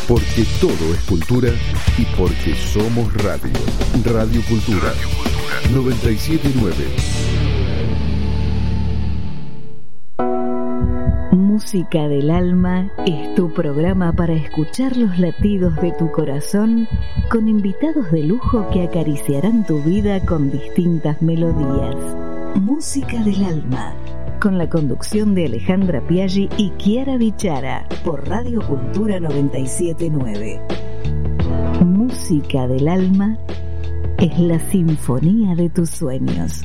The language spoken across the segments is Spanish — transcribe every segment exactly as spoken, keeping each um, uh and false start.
Porque todo es cultura y porque somos radio. Radio Cultura, radio Cultura. noventa y siete punto nueve. Música del Alma es tu programa para escuchar los latidos de tu corazón con invitados de lujo que acariciarán tu vida con distintas melodías. Música del Alma, con la conducción de Alejandra Piaggi y Chiara Bichara, por Radio Cultura noventa y siete punto nueve. Música del Alma es la sinfonía de tus sueños.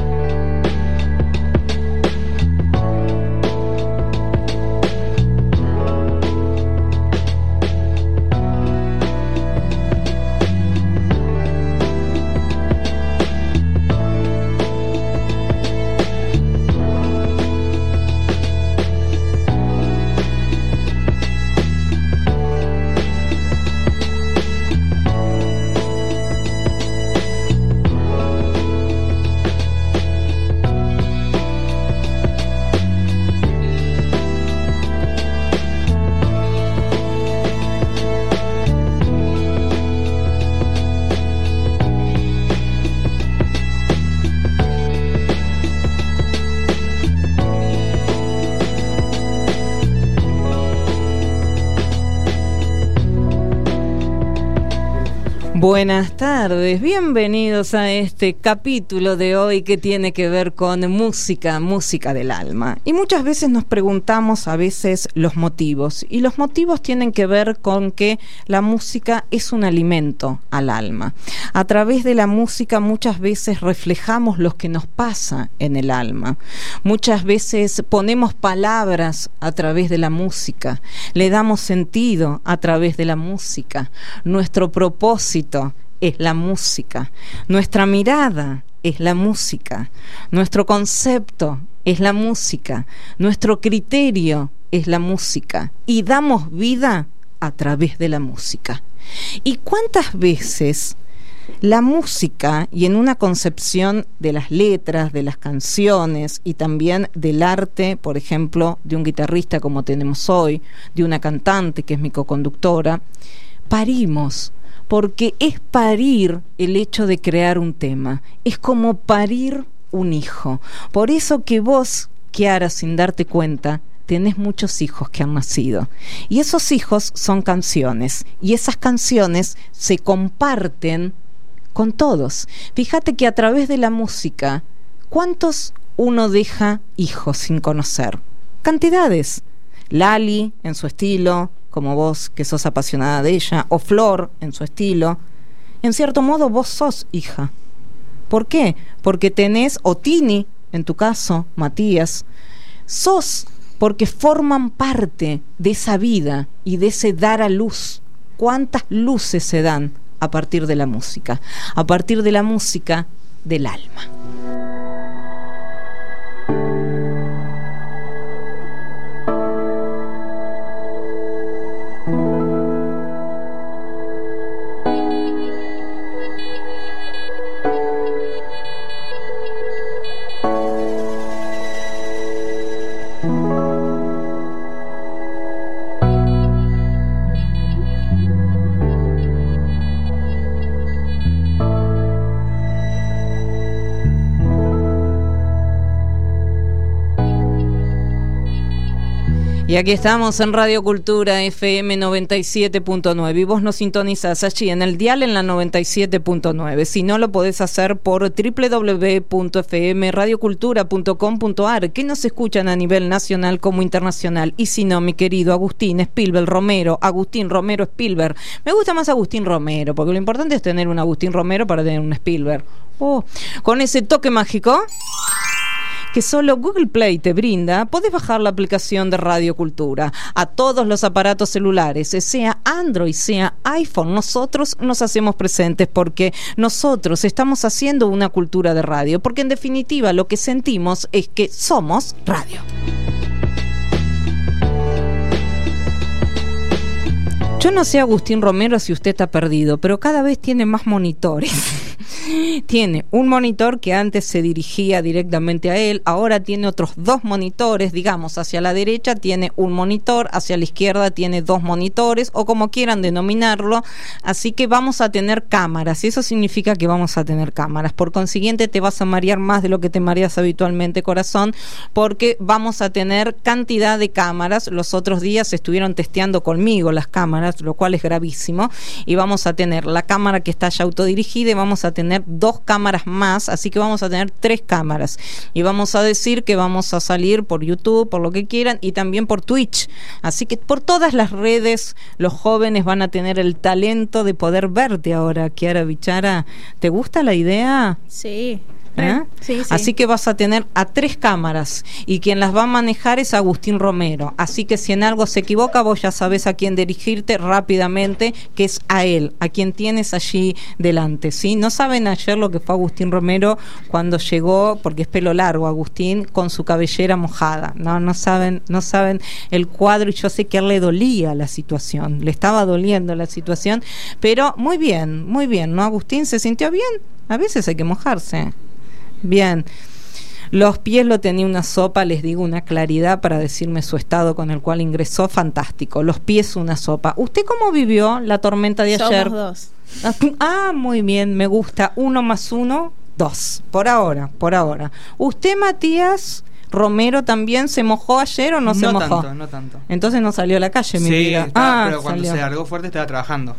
Buenas tardes, bienvenidos a este capítulo de hoy que tiene que ver con música, música del alma. Y muchas veces nos preguntamos a veces los motivos, y los motivos tienen que ver con que la música es un alimento al alma. A través de la música muchas veces reflejamos lo que nos pasa en el alma. Muchas veces ponemos palabras a través de la música, le damos sentido a través de la música. Nuestro propósito es la música, nuestra mirada es la música, nuestro concepto es la música, nuestro criterio es la música, y damos vida a través de la música. ¿Y cuántas veces la música, y en una concepción de las letras, de las canciones y también del arte, por ejemplo, de un guitarrista como tenemos hoy, de una cantante que es mi coconductora, parimos? Porque es parir el hecho de crear un tema, es como parir un hijo. Por eso que vos, Chiara, sin darte cuenta, tenés muchos hijos que han nacido. Y esos hijos son canciones, y esas canciones se comparten con todos. Fíjate que a través de la música, ¿cuántos uno deja hijos sin conocer? Cantidades. Lali, en su estilo, como vos que sos apasionada de ella, o Flor en su estilo. En cierto modo vos sos hija. ¿Por qué? Porque tenés, o Tini, en tu caso, Matías, sos porque forman parte de esa vida y de ese dar a luz. ¿Cuántas luces se dan a partir de la música? A partir de la música del alma. Y aquí estamos en Radio Cultura F M noventa y siete punto nueve y vos nos sintonizás allí en el dial en la noventa y siete punto nueve. Si no, lo podés hacer por doble u doble u doble u punto f m radio cultura punto com punto a r, que nos escuchan a nivel nacional como internacional. Y si no, mi querido Agustín Spielberg Romero, Agustín Romero Spielberg. Me gusta más Agustín Romero, porque lo importante es tener un Agustín Romero para tener un Spielberg. Oh, con ese toque mágico que solo Google Play te brinda, podés bajar la aplicación de Radio Cultura a todos los aparatos celulares, sea Android, sea iPhone. Nosotros nos hacemos presentes porque nosotros estamos haciendo una cultura de radio, porque en definitiva lo que sentimos es que somos radio. Yo no sé, Agustín Romero, si usted está perdido, pero cada vez tiene más monitores. Tiene un monitor que antes se dirigía directamente a él, ahora tiene otros dos monitores, digamos, hacia la derecha tiene un monitor, hacia la izquierda tiene dos monitores, o como quieran denominarlo, así que vamos a tener cámaras, y eso significa que vamos a tener cámaras. Por consiguiente, te vas a marear más de lo que te mareas habitualmente, corazón, porque vamos a tener cantidad de cámaras. Los otros días estuvieron testeando conmigo las cámaras, lo cual es gravísimo, y vamos a tener la cámara que está ya autodirigida y vamos a tener dos cámaras más, así que vamos a tener tres cámaras, y vamos a decir que vamos a salir por YouTube, por lo que quieran, y también por Twitch, así que por todas las redes los jóvenes van a tener el talento de poder verte ahora. Kiara Bichara, ¿te gusta la idea? Sí. ¿Eh? Sí, sí. Así que vas a tener a tres cámaras y quien las va a manejar es Agustín Romero, así que si en algo se equivoca vos ya sabés a quién dirigirte rápidamente, que es a él, a quien tienes allí delante, ¿sí? No saben ayer lo que fue Agustín Romero cuando llegó, porque es pelo largo Agustín, con su cabellera mojada, no, no saben, no saben el cuadro, y yo sé que a él le dolía la situación, le estaba doliendo la situación, pero muy bien, muy bien, ¿no? Agustín se sintió bien, a veces hay que mojarse. Bien, los pies lo tenía una sopa, les digo, una claridad para decirme su estado con el cual ingresó, fantástico, los pies una sopa. ¿Usted cómo vivió la tormenta de ayer? Somos dos. Ah, muy bien, me gusta, uno más uno, dos, por ahora, por ahora. ¿Usted, Matías Romero, también se mojó ayer o no, no se mojó? No tanto, no tanto. Entonces no salió a la calle, mi sí, vida. Estaba, ah, pero cuando salió. se largó fuerte estaba trabajando.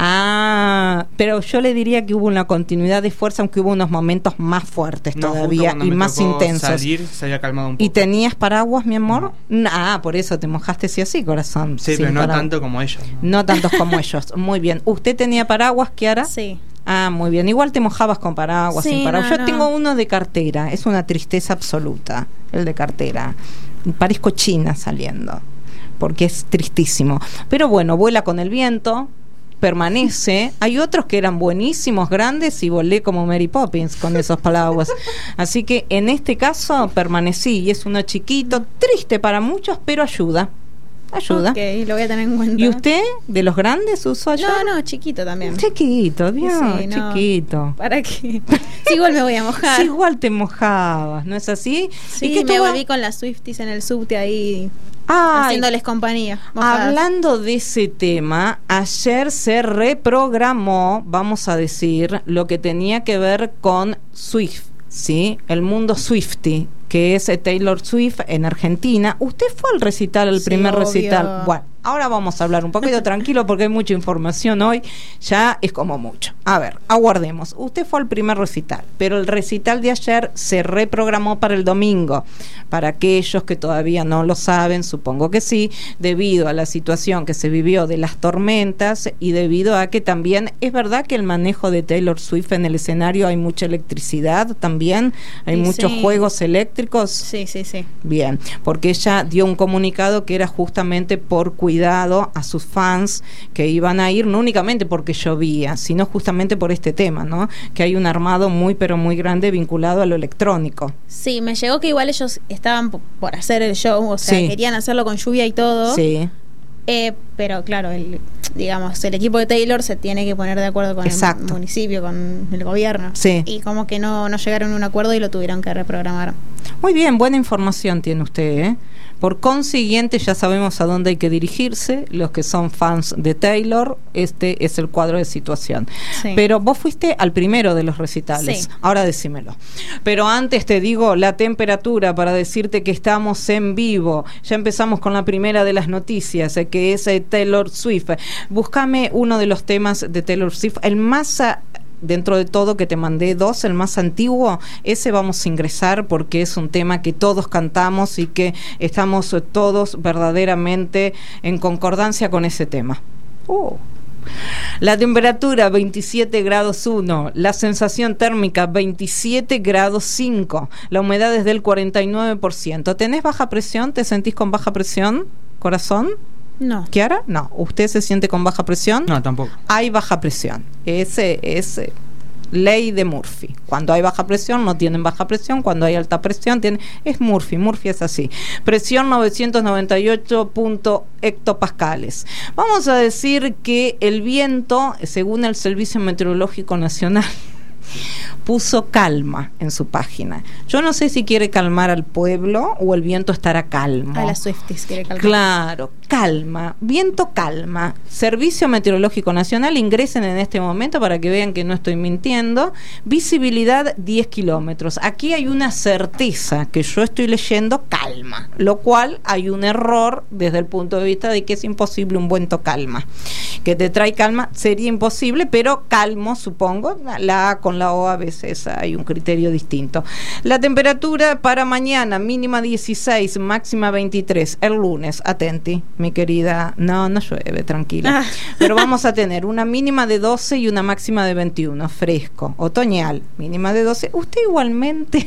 Ah, pero yo le diría que hubo una continuidad de fuerza, aunque hubo unos momentos más fuertes no, todavía y más intensos. Salir, se había calmado un poco. ¿Y tenías paraguas, mi amor? No. Ah, por eso te mojaste sí así, corazón. Sí, pero no paraguas. Tanto como ellos. No, no tantos como ellos. Muy bien. ¿Usted tenía paraguas, Kiara? Sí. Ah, muy bien. Igual te mojabas con paraguas, sí, sin paraguas. No, Yo no. tengo uno de cartera. Es una tristeza absoluta, el de cartera. Parezco china saliendo, porque es tristísimo. Pero bueno, vuela con el viento, permanece. Hay otros que eran buenísimos, grandes, y volé como Mary Poppins con esos paraguas. Así que en este caso permanecí, y es uno chiquito, triste para muchos, pero ayuda. Ayuda. Ok, lo voy a tener en cuenta. ¿Y usted, de los grandes, usó ayer? No, no, chiquito también. Chiquito, Dios, sí, no. chiquito. ¿Para qué? Sí, igual me voy a mojar. Sí, igual te mojabas, ¿no es así? Sí, ¿Y qué me tuvo? volví con las Swifties en el subte ahí, Ay, haciéndoles compañía. Mojadas. Hablando de ese tema, ayer se reprogramó, vamos a decir, lo que tenía que ver con Swift, ¿sí? El mundo Swiftie, que es Taylor Swift en Argentina. ¿Usted fue al recital, el sí, primer obvio. recital? Bueno, ahora vamos a hablar un poquito tranquilo porque hay mucha información hoy, ya es como mucho. A ver, aguardemos. Usted fue al primer recital, pero el recital de ayer se reprogramó para el domingo. Para aquellos que todavía no lo saben, supongo que sí, debido a la situación que se vivió de las tormentas y debido a que también es verdad que el manejo de Taylor Swift en el escenario hay mucha electricidad también, hay sí, muchos sí. juegos eléctricos. Sí, sí, sí. Bien, porque ella dio un comunicado que era justamente por cuidado a sus fans que iban a ir, no únicamente porque llovía, sino justamente por este tema, ¿no? Que hay un armado muy pero muy grande vinculado a lo electrónico. Sí, me llegó que igual ellos estaban p- por hacer el show, o sea, Sí. querían hacerlo con lluvia y todo. Sí. Eh, pero claro, el, digamos, el equipo de Taylor se tiene que poner de acuerdo con Exacto. el municipio, con el gobierno. Sí. Y como que no, no llegaron a un acuerdo y lo tuvieron que reprogramar. Muy bien, buena información tiene usted, ¿eh? Por consiguiente, ya sabemos a dónde hay que dirigirse. Los que son fans de Taylor, este es el cuadro de situación. Sí. Pero vos fuiste al primero de los recitales. Sí. Ahora decímelo. Pero antes te digo la temperatura para decirte que estamos en vivo. Ya empezamos con la primera de las noticias, eh, que es eh, Taylor Swift. Búscame uno de los temas de Taylor Swift, el más... A, dentro de todo que te mandé dos, el más antiguo, ese vamos a ingresar porque es un tema que todos cantamos y que estamos todos verdaderamente en concordancia con ese tema. Oh. La temperatura veintisiete grados uno, la sensación térmica veintisiete grados cinco, la humedad es del cuarenta y nueve por ciento. ¿Tenés baja presión? ¿Te sentís con baja presión, corazón? No. ¿Kiara? No. ¿Usted se siente con baja presión? No, tampoco. Hay baja presión. Ese es eh, ley de Murphy. Cuando hay baja presión, no tienen baja presión. Cuando hay alta presión, tienen... Es Murphy. Murphy es así. Presión novecientos noventa y ocho hectopascales. Vamos a decir que el viento, según el Servicio Meteorológico Nacional, puso calma en su página. Yo no sé si quiere calmar al pueblo o el viento estará calmo. A las Swifties quiere calmar. Claro, calma, viento calma. Servicio Meteorológico Nacional, ingresen en este momento para que vean que no estoy mintiendo. Visibilidad diez kilómetros. Aquí hay una certeza que yo estoy leyendo calma, lo cual hay un error desde el punto de vista de que es imposible un viento calma. Que te trae calma sería imposible, pero calmo, supongo. La A con la O a veces hay un criterio distinto. La temperatura para mañana, mínima dieciséis, máxima veintitrés. El lunes, atenti, mi querida. No, no llueve, tranquila. Ah. Pero vamos a tener una mínima de doce y una máxima de veintiuno. Fresco, otoñal, mínima de doce. Usted igualmente,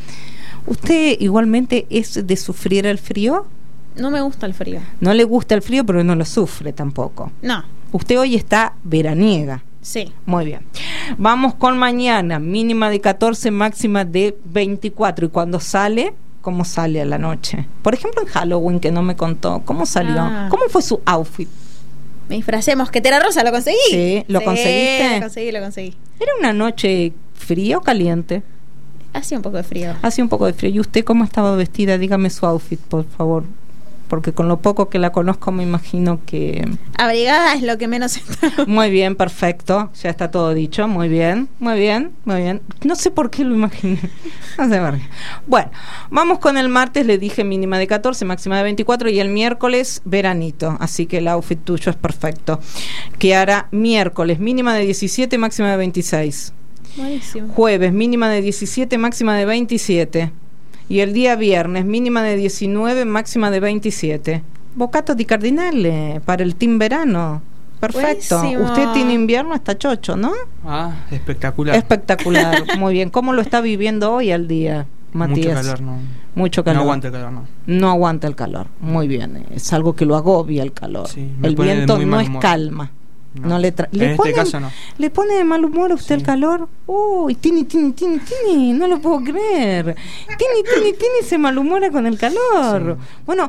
usted igualmente es de sufrir el frío. No me gusta el frío. No le gusta el frío, pero no lo sufre tampoco. No. Usted hoy está veraniega. Sí. Muy bien. Vamos con mañana, mínima de catorce, máxima de veinticuatro. Y cuando sale, ¿cómo sale a la noche? Por ejemplo, en Halloween, que no me contó, ¿cómo salió? Ah. ¿Cómo fue su outfit? Me disfracé mosquetera rosa, ¿lo conseguí? Sí, ¿lo sí, conseguiste? lo conseguí, lo conseguí. ¿Era una noche fría o caliente? Hacía un poco de frío. Hacía un poco de frío. ¿Y usted cómo estaba vestida? Dígame su outfit, por favor. Porque con lo poco que la conozco me imagino que... Abrigada es lo que menos está. Muy bien, perfecto. Ya está todo dicho. Muy bien, muy bien, muy bien. No sé por qué lo imaginé. No sé por qué. Bueno, vamos con el martes. Le dije mínima de catorce, máxima de veinticuatro. Y el miércoles, veranito. Así que el outfit tuyo es perfecto. Que hará miércoles, mínima de diecisiete, máxima de veintiséis. Buenísimo. Jueves, mínima de diecisiete, máxima de veintisiete. Y el día viernes, mínima de diecinueve, máxima de veintisiete. Bocato di Cardinale para el team verano. Perfecto. Buenísimo. Usted tiene invierno, está chocho, ¿no? Ah, espectacular. Espectacular. Muy bien. ¿Cómo lo está viviendo hoy al día, Matías? Mucho calor, no. Mucho calor. No aguanta el calor, no. No aguanta el calor. Muy bien. Es algo que lo agobia el calor. Sí, el viento no es calma. No, no le tra- en ¿Le este pone, caso no. ¿Le pone de mal humor a usted sí. el calor? Uy, Tini, Tini, Tini, Tini, no lo puedo creer. Tini, Tini, Tini se malhumora con el calor. Sí. Bueno,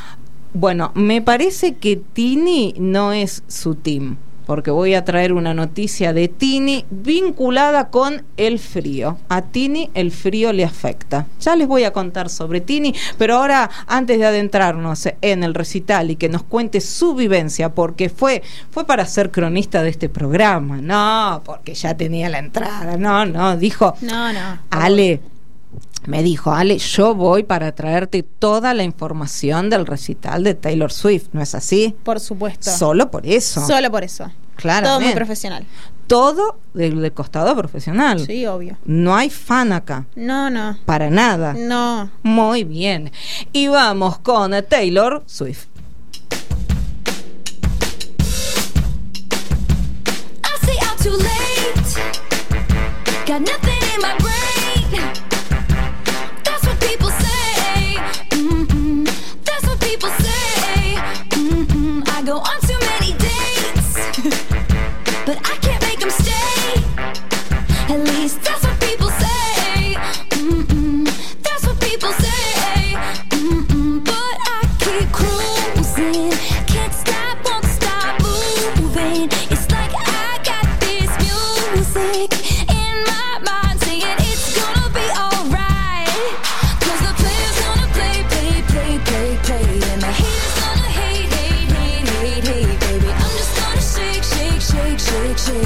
bueno, me parece que Tini no es su team, porque voy a traer una noticia de Tini vinculada con el frío. A Tini el frío le afecta. Ya les voy a contar sobre Tini, pero ahora, antes de adentrarnos en el recital y que nos cuente su vivencia, porque fue, fue para ser cronista de este programa, no, porque ya tenía la entrada, no, no, dijo, no, no, Ale, me dijo, Ale, yo voy para traerte toda la información del recital de Taylor Swift, ¿no es así? Por supuesto. Solo por eso. Solo por eso. Claro. Todo muy profesional. Todo del, del costado profesional. Sí, obvio. No hay fan acá. No, no. Para nada. No. Muy bien. Y vamos con Taylor Swift. I say I'm too late. Got nothing in my brain. That's what people say. Mm-mm. That's what people say. Mm-mm. I go on too many dates, but I can't make them stay. At least that's what people say. Mm-mm. That's what people say. Mm-mm. But I keep cruising. Can't stop, won't stop moving. It's like I got this music in my mind saying it's gonna be alright. Cause the player's gonna play, play, play, play, play. And the haters gonna hate, hate, hate, hate, hate, baby. I'm just gonna shake, shake, shake, shake, shake.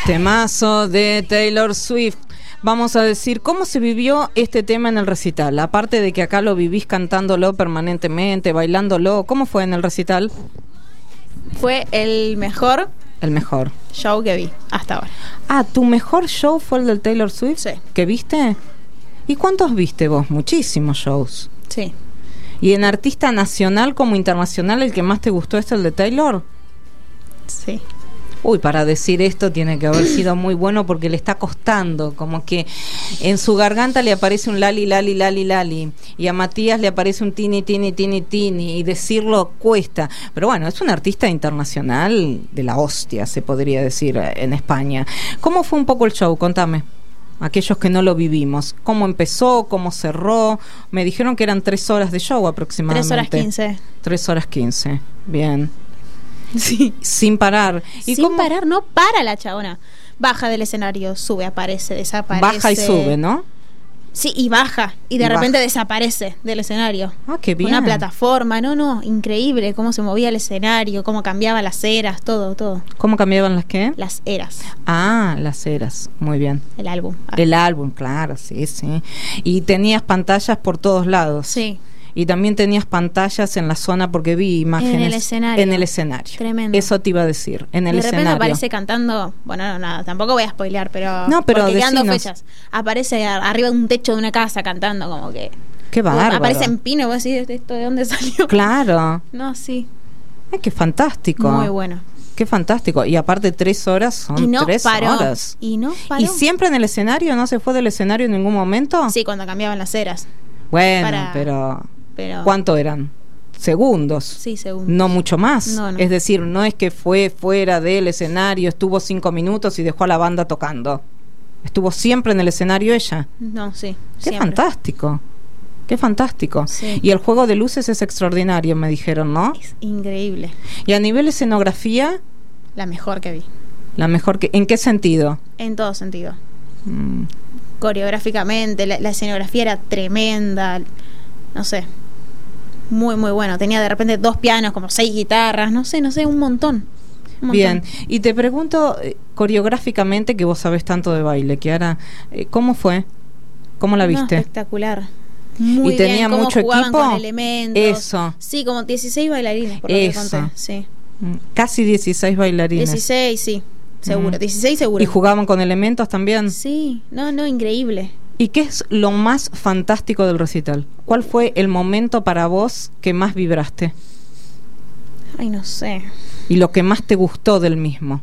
Temazo de Taylor Swift. Vamos a decir, ¿cómo se vivió este tema en el recital? Aparte de que acá lo vivís cantándolo permanentemente, bailándolo, ¿cómo fue en el recital? Fue el mejor El mejor. show que vi hasta ahora. Ah, ¿tu mejor show fue el del Taylor Swift? Sí. ¿Que viste? ¿Y cuántos viste vos? Muchísimos shows. Sí. ¿Y en artista nacional como internacional el que más te gustó es el de Taylor? Sí. Uy, para decir esto tiene que haber sido muy bueno porque le está costando, como que en su garganta le aparece un lali, lali, lali, lali, y a Matías le aparece un tini, tini, tini, tini, y decirlo cuesta. Pero bueno, es un artista internacional de la hostia, se podría decir, en España. ¿Cómo fue un poco el show? Contame. Aquellos que no lo vivimos. ¿Cómo empezó? ¿Cómo cerró? Me dijeron que eran tres horas de show aproximadamente. Tres horas quince. Tres horas quince. Bien. Sí. Sin parar. ¿Y Sin cómo? parar, no para la chabona. Baja del escenario, sube, aparece, desaparece. Baja y sube, ¿no? Sí, y baja. Y de Y repente baja. desaparece del escenario. Ah, qué bien. Una plataforma, no, no, increíble cómo se movía el escenario, cómo cambiaba las eras, todo, todo. ¿Cómo cambiaban las qué? Las eras, Ah, las eras. Muy bien. el álbum. Ah, El álbum, claro, sí, sí. Y tenías pantallas por todos lados. Sí, Y también tenías pantallas en la zona porque vi imágenes. En el escenario. En el escenario. Tremendo. Eso te iba a decir. En el de repente escenario. aparece cantando, bueno, no, nada, tampoco voy a spoilear, pero, No, pero porque quedan dos decinos. fechas. Aparece a- arriba de un techo de una casa cantando, como que Qué bárbaro. aparece en pino, vos decís, ¿esto de dónde salió? Claro. No, sí, Ay, qué fantástico. muy bueno. Qué fantástico. Y aparte tres horas son Y no tres paró. horas. Y no paró. ¿Y siempre en el escenario? ¿No se fue del escenario en ningún momento? Sí, cuando cambiaban las eras. Bueno, Para- pero... Pero ¿Cuánto eran? Segundos. Sí, segundos. No mucho más. No, no. Es decir, no es que fue fuera del escenario, estuvo cinco minutos y dejó a la banda tocando. Estuvo siempre en el escenario ella. No, sí. Qué siempre. fantástico. Qué fantástico. Sí. Y el juego de luces es extraordinario, me dijeron, ¿no? Es increíble. Y a nivel escenografía, La mejor que vi. la mejor que... ¿En qué sentido? En todo sentido. Mm, Coreográficamente, la, la escenografía era tremenda. No sé. Muy, muy bueno. Tenía de repente dos pianos, como seis guitarras. No sé, no sé, un montón. Un montón. Bien. Y te pregunto, eh, coreográficamente, que vos sabés tanto de baile, Kiara, eh, ¿cómo fue? ¿Cómo la No, viste? espectacular. Muy ¿Y tenía bien, cómo mucho jugaban equipo? con elementos. Eso. Sí, como dieciséis bailarines, por lo que Eso. conté. Sí. Mm, Casi dieciséis bailarines. dieciséis, sí. Seguro. Mm. dieciséis seguro. ¿Y jugaban con elementos también? Sí. No, no, increíble. ¿Y qué es lo más fantástico del recital? ¿Cuál fue el momento para vos que más vibraste? Ay, no sé. Y lo que más te gustó del mismo.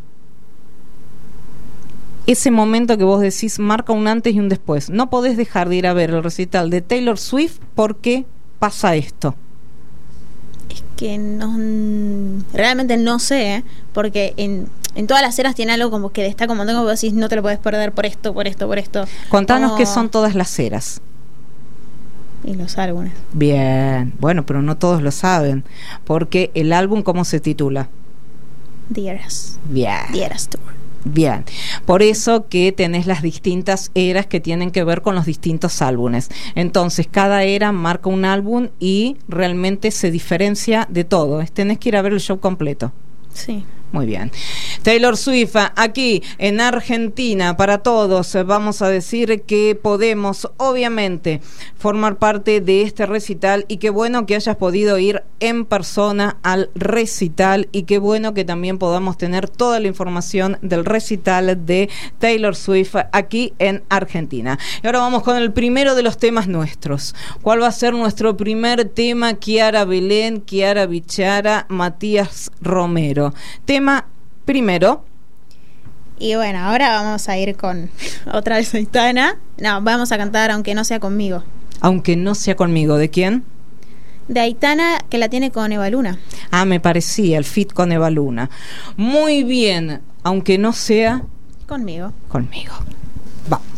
Ese momento que vos decís marca un antes y un después. No podés dejar de ir a ver el recital de Taylor Swift porque pasa esto. Es que no, realmente no sé, ¿eh? Porque en, en todas las eras tiene algo como que destaca un montón, como vos decís, no te lo puedes perder por esto, por esto, por esto. Contanos Como- qué son todas las eras. Y los álbumes. Bien, bueno, pero no todos lo saben. Porque el álbum, ¿cómo se titula? The Eras. Bien. The Eras Tour. Bien, por eso que tenés las distintas eras que tienen que ver con los distintos álbumes. Entonces, cada era marca un álbum y realmente se diferencia de todo. Es- Tenés que ir a ver el show completo. Sí. Muy bien. Taylor Swift, aquí en Argentina, para todos, vamos a decir que podemos, obviamente, formar parte de este recital y qué bueno que hayas podido ir en persona al recital y qué bueno que también podamos tener toda la información del recital de Taylor Swift aquí en Argentina. Y ahora vamos con el primero de los temas nuestros. ¿Cuál va a ser nuestro primer tema? Kiara Belén, Kiara Bichara, Matías Romero. Tema primero. Y bueno, ahora vamos a ir con otra vez Aitana. No, vamos a cantar Aunque no sea conmigo. Aunque no sea conmigo. ¿De quién? De Aitana, que la tiene con Eva Luna. Ah, me parecía el fit con Eva Luna. Muy bien, aunque no sea Conmigo. conmigo. Vamos.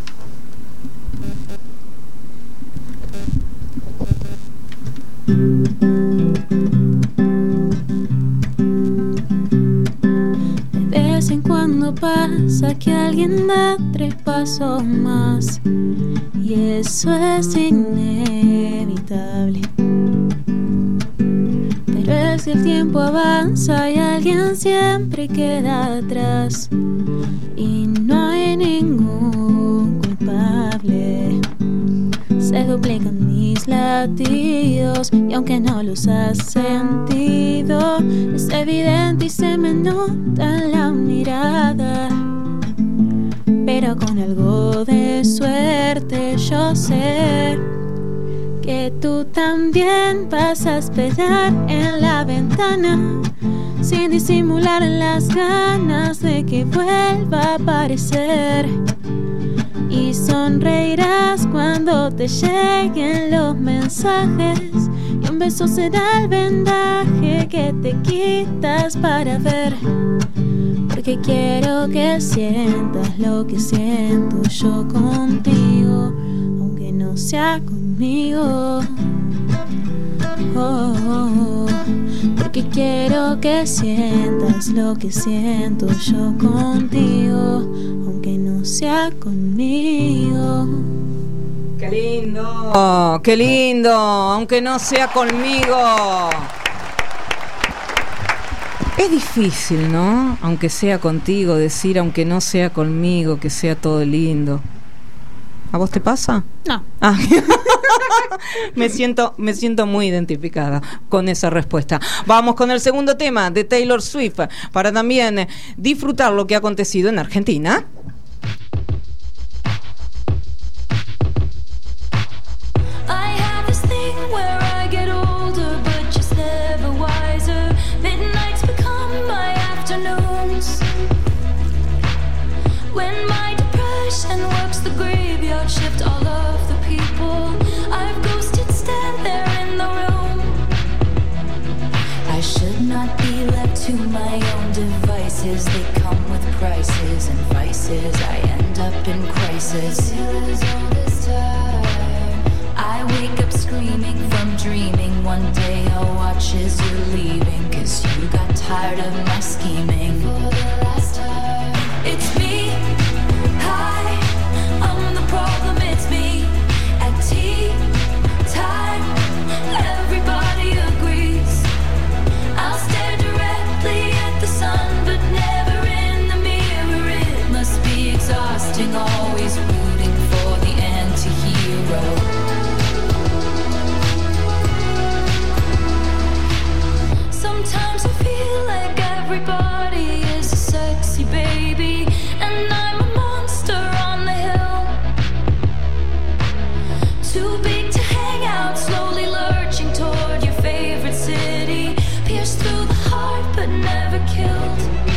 De vez en cuando pasa que alguien da tres pasos más y eso es inevitable. Pero es si el tiempo avanza y alguien siempre queda atrás y no hay ningún culpable. Se duplican mis latidos y aunque no los has sentido, es evidente y se me nota en la mirada. Pero con algo de suerte yo sé que tú también vas a esperar en la ventana, sin disimular las ganas de que vuelva a aparecer. Y sonreirás cuando te lleguen los mensajes, y un beso será el vendaje que te quitas para ver. Porque quiero que sientas lo que siento yo contigo, aunque no sea conmigo. Oh, oh, oh. Porque quiero que sientas lo que siento yo contigo, aunque no sea conmigo. ¡Qué lindo! Oh, ¡qué lindo! Aunque no sea conmigo. Es difícil, ¿no? Aunque sea contigo, decir aunque no sea conmigo, que sea todo lindo. ¿A vos te pasa? No. Ah. me siento me siento muy identificada con esa respuesta. Vamos con el segundo tema de Taylor Swift para también disfrutar lo que ha acontecido en Argentina. Shift all of the people I've ghosted stand there in the room. I should not be left to my own devices. They come with prices and vices. I end up in crisis. Still is all this time. I wake up screaming from dreaming. One day I'll watch as you're leaving, 'cause you got tired of my scheming. For the last time, it's me. Hi, I'm the problem, it's me. At tea time, everybody agrees. I'll stare directly at the sun, but never in the mirror. It must be exhausting, always rooting for the anti-hero. Sometimes I feel like everybody is a sexy baby, and I'm a monster on the hill. Too big to hang out, slowly lurching toward your favorite city. Pierced through the heart but never killed.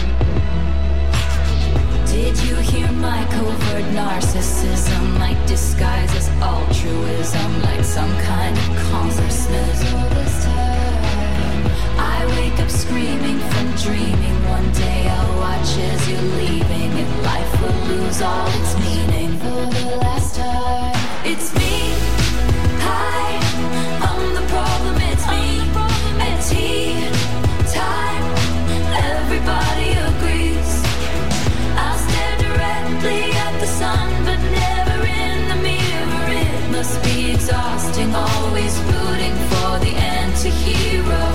Did you hear my covert narcissism? Like disguise as altruism, like some kind of consciousness. All this time I wake up screaming from dreaming. One day I'll watch as you're leaving, and life will lose all its meaning. For the last time, it's me. Hi, I'm the problem, it's me. At tea time, everybody agrees. I'll stare directly at the sun, but never in the mirror. It must be exhausting, always rooting for the anti-hero.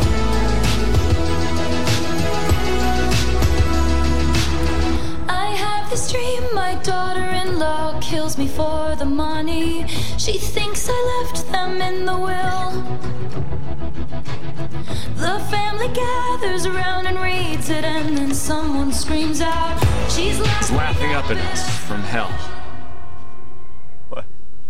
I have this dream, my daughter-in-law kills me for the money. She thinks I left them in the will. The family gathers around and reads it, and then someone screams out, she's laughing, laughing up at us from hell. What?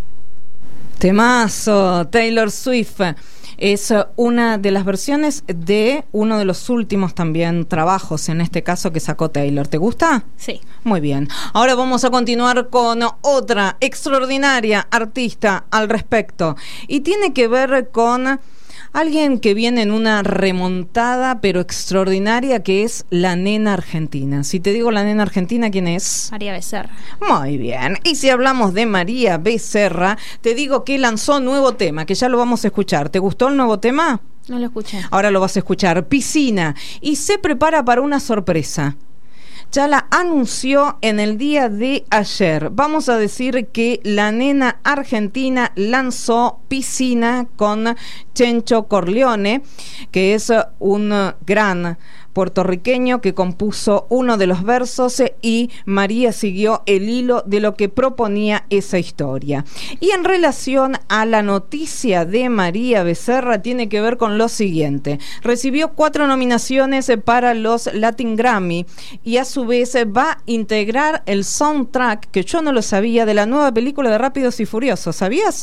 Temazo, Taylor Swift. Es una de las versiones de uno de los últimos también trabajos, en este caso, que sacó Taylor. ¿Te gusta? Sí. Muy bien. Ahora vamos a continuar con otra extraordinaria artista al respecto. Y tiene que ver con alguien que viene en una remontada pero extraordinaria, que es la nena argentina. Si te digo la nena argentina, ¿quién es? María Becerra. Muy bien. Y si hablamos de María Becerra, te digo que lanzó nuevo tema, que ya lo vamos a escuchar. ¿Te gustó el nuevo tema? No lo escuché. Ahora lo vas a escuchar. Piscina. Y se prepara para una sorpresa. ya la anunció en el día de ayer. Vamos a decir que la nena argentina lanzó Piscina con Chencho Corleone, que es un gran puertorriqueño que compuso uno de los versos, y María siguió el hilo de lo que proponía esa historia. Y en relación a la noticia de María Becerra, tiene que ver con lo siguiente: recibió cuatro nominaciones para los Latin Grammy y a su vez va a integrar el soundtrack, que yo no lo sabía, de la nueva película de Rápidos y Furiosos. ¿Sabías?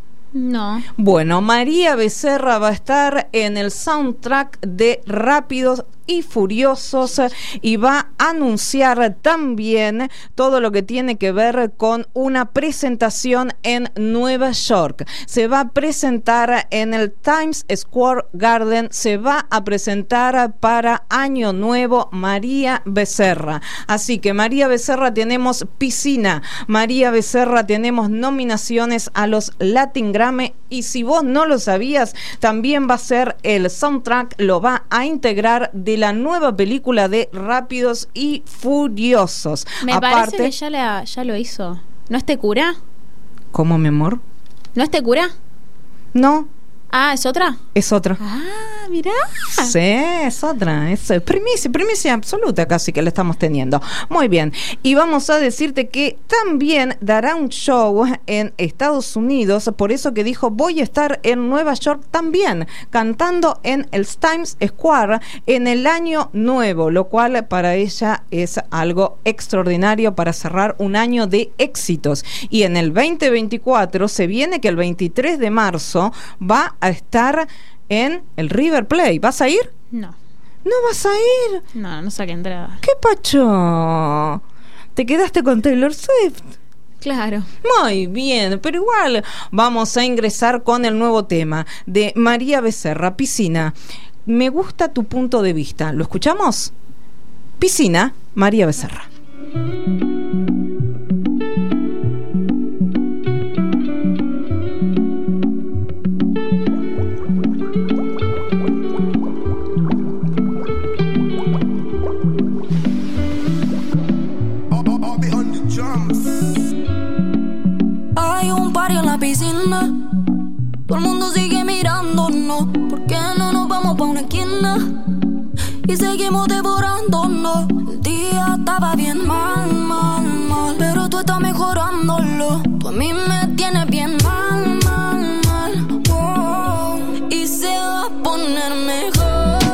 No. Bueno, María Becerra va a estar en el soundtrack de Rápidos y Furiosos y va a anunciar también todo lo que tiene que ver con una presentación en Nueva York. Se va a presentar en el Times Square Garden, se va a presentar para Año Nuevo María Becerra. Así que María Becerra tenemos Piscina, María Becerra tenemos nominaciones a los Latin Grammy, y si vos no lo sabías, también va a ser el soundtrack, lo va a integrar de la nueva película de Rápidos y Furiosos. Me Aparte, parece que ya, la, ya lo hizo. ¿No es Tecura? ¿Cómo, mi amor? ¿No es Tecura? No. Ah, ¿es otra? Es otra. Ah, mirá. Sí, es otra. Es primicia, primicia absoluta casi que la estamos teniendo. Muy bien. Y vamos a decirte que también dará un show en Estados Unidos, por eso que dijo, voy a estar en Nueva York también, cantando en el Times Square en el año nuevo, lo cual para ella es algo extraordinario para cerrar un año de éxitos. Y en el veinte veinticuatro se viene que el veintitrés de marzo va a estar en el River Plate. ¿Vas a ir? No. ¿No vas a ir? No, no saqué entrada. ¿Qué pacho? ¿Te quedaste con Taylor Swift? Claro. Muy bien, pero igual vamos a ingresar con el nuevo tema de María Becerra, Piscina. Me gusta tu punto de vista. ¿Lo escuchamos? Piscina, María Becerra. Hay un party en la piscina, todo el mundo sigue mirándonos. ¿Por qué no nos vamos pa' una esquina y seguimos devorándonos? El día estaba bien mal, mal, mal, pero tú estás mejorándolo. Tú a mí me tienes bien mal, mal, mal, wow. Y se va a poner mejor.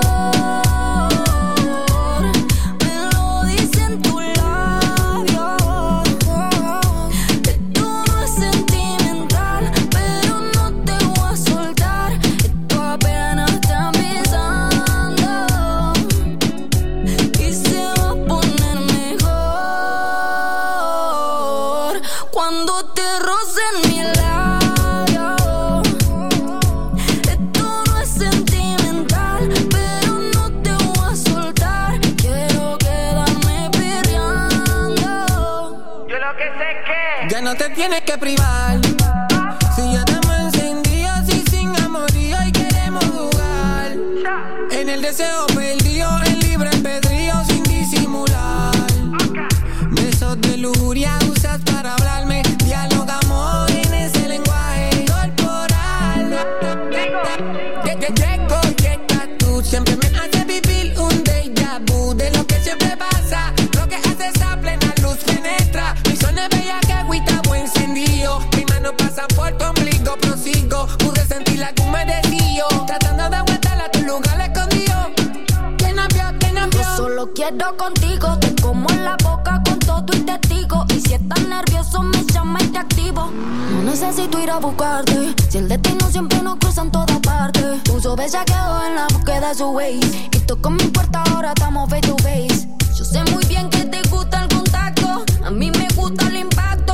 No te tienes que privar. Si ya estamos encendidos y sin amorío y queremos jugar. En el deseo perdido, en libre albedrío sin disimular. Besos de lujuria usas para hablarme. Dialogamos en ese lenguaje corporal. Llego, llegas tú. Siempre me haces vivir un déjà vu de lo que siempre pasa. Lo que haces a plena luz penetra. Mi zona es bella que agüita buen encendido. Mi mano pasa por tu ombligo, prosigo. Pude sentir la que me decío. Tratando de aguantar a tu lugar escondido. ¿Quién nos vio? ¿Quién nos vio? Yo solo quiero contigo. Te como en la boca con todo y testigo. Y si estás nervioso me llama y te activo. No necesito ir a buscarte. Si el destino siempre nos cruza en todas partes. Puso bellaqueo en la búsqueda de su ways. Y tocó mi puerta, ahora estamos face to face. Yo sé muy bien que te gusta el contacto. A mí me gusta el impacto.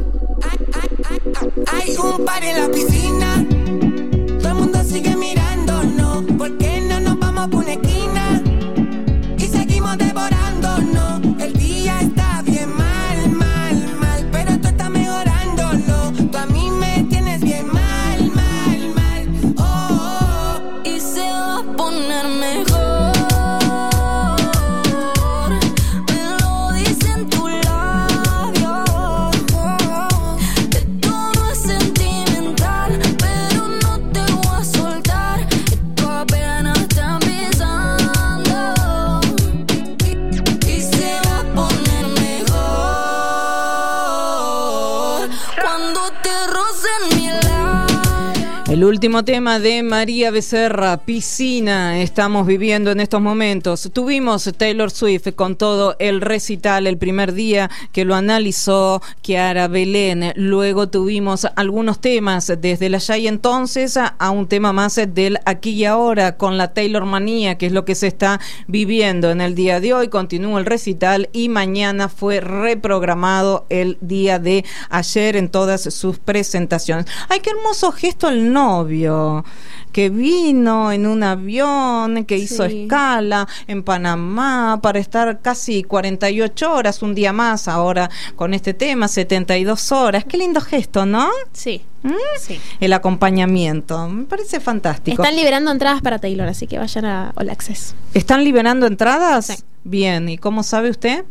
Hay un par en la piscina. Todo el mundo sigue mirándonos. ¿Por qué no nos vamos por una esquina y seguimos devorándonos? El día está bien mal, mal, mal, pero tú estás mejorándolo. Tú a mí me tienes bien mal, mal, mal, oh, oh, oh. Y se va a poner mejor. Me lo El último tema de María Becerra, Piscina, estamos viviendo en estos momentos. Tuvimos Taylor Swift con todo el recital el primer día que lo analizó Chiara Belén. Luego tuvimos algunos temas desde el allá y entonces a, a un tema más del aquí y ahora con la Taylor Manía, que es lo que se está viviendo en el día de hoy. Continúa el recital y mañana fue reprogramado el día de ayer en todas sus presentaciones. Ay, qué hermoso gesto el novio, que vino en un avión, que hizo Sí. escala en Panamá para estar casi cuarenta y ocho horas, un día más ahora con este tema, setenta y dos horas. Qué lindo gesto, ¿no? Sí. ¿Mm? Sí. El acompañamiento, me parece fantástico. Están liberando entradas para Taylor, así que vayan a All Access. ¿Están liberando entradas? Sí. Bien, ¿y cómo sabe usted?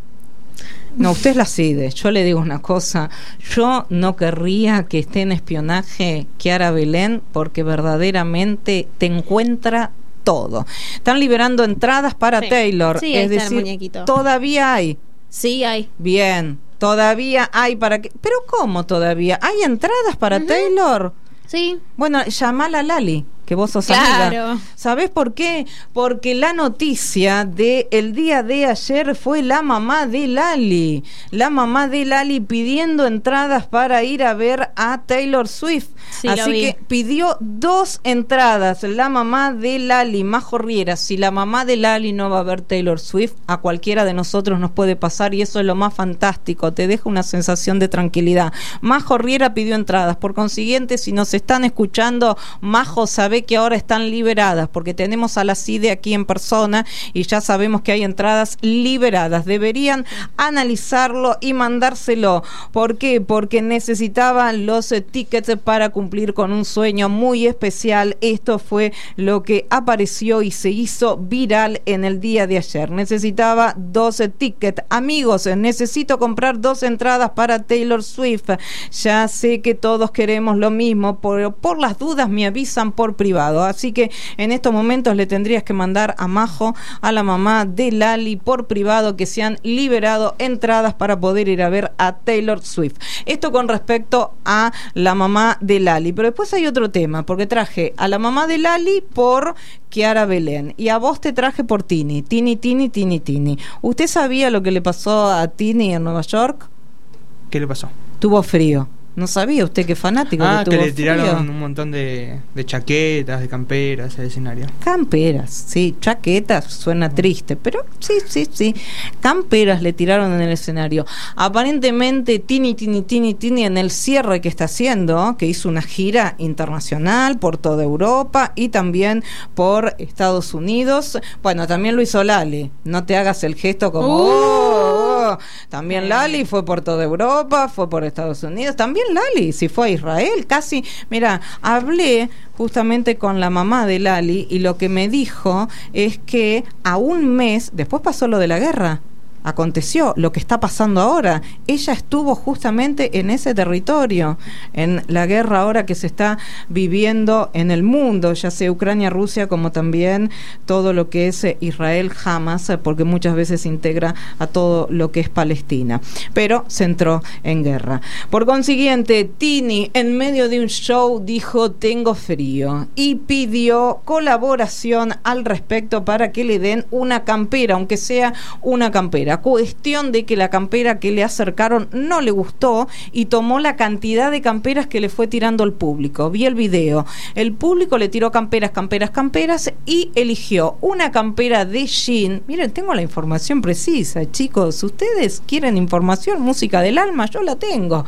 No, usted es la C I D E. Yo le digo una cosa, yo no querría que esté en espionaje Chiara Belén, porque verdaderamente te encuentra todo. Están liberando entradas para Sí. Taylor, Sí, ahí es está el decir, muñequito. todavía hay. Sí, hay. Bien, todavía hay para que... Pero ¿cómo todavía? ¿Hay entradas para Ujú. Taylor? Sí. Bueno, llamala a Lali, que vos sos Claro. amiga. ¿Sabés por qué? Porque la noticia de el día de ayer fue la mamá de Lali. La mamá de Lali pidiendo entradas para ir a ver a Taylor Swift. Sí, lo Así vi. que pidió dos entradas. La mamá de Lali, Majo Riera. Si la mamá de Lali no va a ver Taylor Swift, a cualquiera de nosotros nos puede pasar y eso es lo más fantástico. Te deja una sensación de tranquilidad. Majo Riera pidió entradas. Por consiguiente, si nos están escuchando, Majo, sabe que ahora están liberadas porque tenemos a la C I D E aquí en persona y ya sabemos que hay entradas liberadas. Deberían analizarlo y mandárselo. ¿Por qué? Porque necesitaban los eh, tickets para cumplir con un sueño muy especial. Esto fue lo que apareció y se hizo viral en el día de ayer. Necesitaba dos eh, tickets. Amigos, eh, necesito comprar dos entradas para Taylor Swift. Ya sé que todos queremos lo mismo, pero por las dudas me avisan por privado. Así que en estos momentos le tendrías que mandar a Majo, a la mamá de Lali, por privado, que se han liberado entradas para poder ir a ver a Taylor Swift. Esto con respecto a la mamá de Lali. Pero después hay otro tema, porque traje a la mamá de Lali por Chiara Belén y a vos te traje por Tini. Tini, Tini, Tini, Tini. ¿Usted sabía lo que le pasó a Tini en Nueva York? ¿Qué le pasó? Tuvo frío. ¿No sabía usted que fanático Ah, que que tuvo le tiraron frío? un montón de, de chaquetas, de camperas al escenario. Camperas, sí, chaquetas, suena triste, pero sí, sí, sí. Camperas le tiraron en el escenario. Aparentemente, Tini, Tini, Tini, Tini, en el cierre que está haciendo, que hizo una gira internacional por toda Europa y también por Estados Unidos. Bueno, también lo hizo Lali. No te hagas el gesto como... Uh. "Oh, oh". También Lali fue por toda Europa, fue por Estados Unidos. También Lali, si fue a Israel, casi. Mira, hablé justamente con la mamá de Lali y lo que me dijo es que a un mes, después pasó lo de la guerra, aconteció lo que está pasando ahora. Ella estuvo justamente en ese territorio, en la guerra ahora que se está viviendo en el mundo, ya sea Ucrania, Rusia, como también todo lo que es Israel, Hamas, porque muchas veces integra a todo lo que es Palestina, pero se entró en guerra. Por consiguiente, Tini en medio de un show dijo tengo frío y pidió colaboración al respecto para que le den una campera, aunque sea una campera. Cuestión de que la campera que le acercaron no le gustó y tomó la cantidad de camperas que le fue tirando el público. Vi el video. El público le tiró camperas, camperas, camperas y eligió una campera de Shein. Miren, tengo la información precisa, chicos. Ustedes quieren información, música del alma, yo la tengo.